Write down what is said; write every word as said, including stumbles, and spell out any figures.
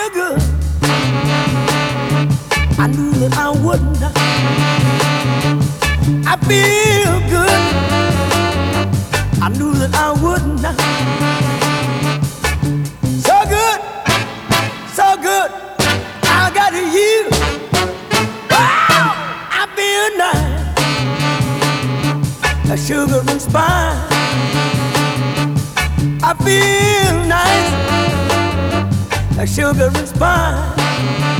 good. I knew that I wouldn't. I feel good. I knew that I wouldn't. So good, so good. I got you. Wow, I feel nice. A sugar and spice. I feel nice. A sugar and spice.